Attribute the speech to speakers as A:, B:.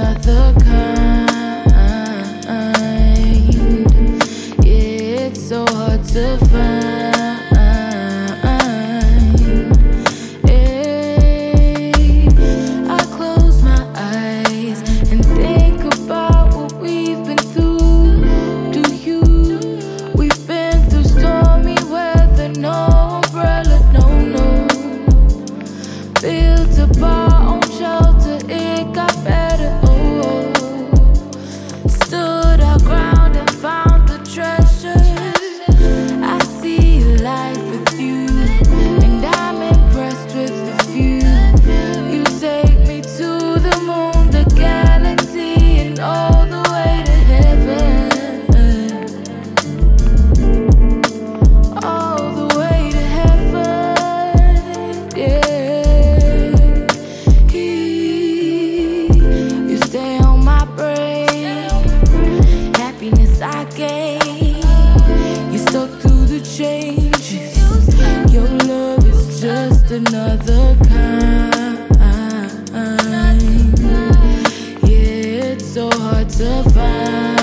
A: another kind. Yeah, it's so hard to find. Hey, I close my eyes and think about what we've been through. Do you? We've been through stormy weather, no umbrella, no. Built up our own shelter, it got better. Oh. Stood our ground and found the treasure. I see life with you, and I'm impressed with the view. You take me to the moon, the galaxy, and all the way to heaven. All the way to heaven, yeah. You stay on my brain, happiness I gain. You stuck through the changes. Your love is just another kind. Yeah, it's so hard to find.